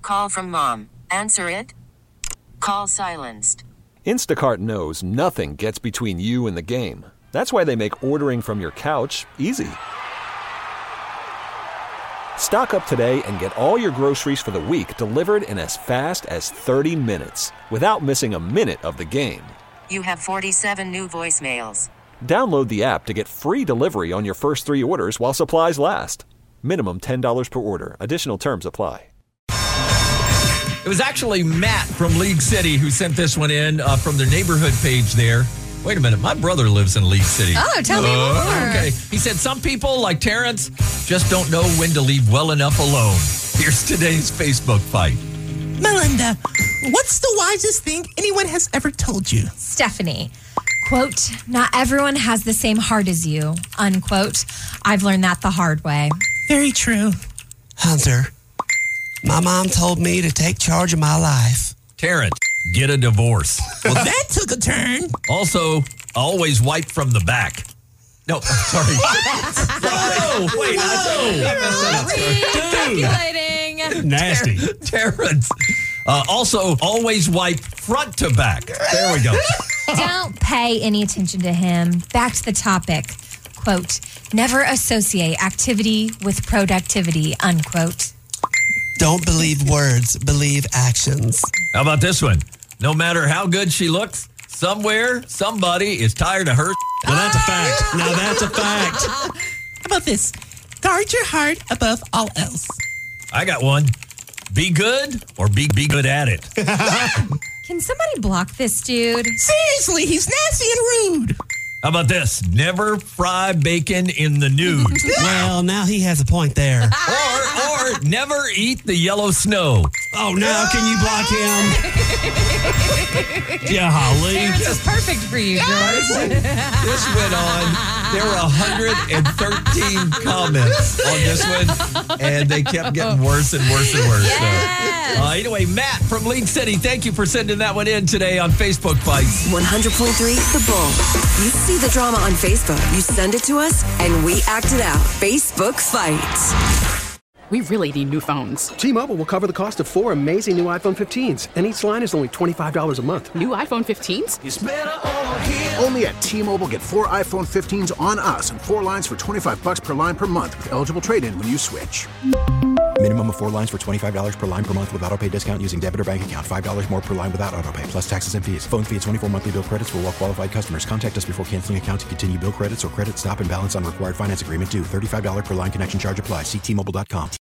call from mom. Answer it. Call silenced. Instacart knows nothing gets between you and the game. That's why they make ordering from your couch easy. Stock up today and get all your groceries for the week delivered in as fast as 30 minutes without missing a minute of the game. You have 47 new voicemails. Download the app to get free delivery on your first 3 orders while supplies last. Minimum $10 per order. Additional terms apply. It was actually Matt from League City who sent this one in from their neighborhood page there. Wait a minute. My brother lives in League City. Oh, tell me more. Okay. He said some people, like Terrence, just don't know when to leave well enough alone. Here's today's Facebook fight. Melinda, what's the wisest thing anyone has ever told you? Stephanie, quote, not everyone has the same heart as you, unquote. I've learned that the hard way. Very true. Hunter, my mom told me to take charge of my life. Terrence, get a divorce. Well, that took a turn. Also, always wipe from the back. No, sorry. Whoa, wait, I messed that up. Calculating. Nasty. Terrence. Also, always wipe front to back. There we go. Don't pay any attention to him. Back to the topic. Quote, never associate activity with productivity, unquote. Don't believe words, believe actions. How about this one? No matter how good she looks, somewhere, somebody is tired of her. Now that's a fact. Now that's a fact. How about this? Guard your heart above all else. I got one. Be good or be good at it. Can somebody block this dude? Seriously, he's nasty and rude. How about this? Never fry bacon in the nude. Well, now he has a point there. or never eat the yellow snow. Oh, now can you block him? Yeah, Holly. Terrence is perfect for you, George. This went on. There were 113 comments on this one, and they kept getting worse and worse and worse. Yes. So, anyway, Matt from League City, thank you for sending that one in today on Facebook Fights. 100.3 The Bull. You see the drama on Facebook, you send it to us, and we act it out. Facebook Fights. We really need new phones. T-Mobile will cover the cost of 4 amazing new iPhone 15s, and each line is only $25 a month. New iPhone 15s? It's better over here. Only at T-Mobile, get 4 iPhone 15s on us and 4 lines for $25 per line per month with eligible trade-in when you switch. Minimum of 4 lines for $25 per line per month with autopay discount using debit or bank account. $5 more per line without autopay, plus taxes and fees. Phone fee at 24 monthly bill credits for well-qualified customers. Contact us before canceling account to continue bill credits or credit stop and balance on required finance agreement due. $35 per line connection charge applies. See T-Mobile.com.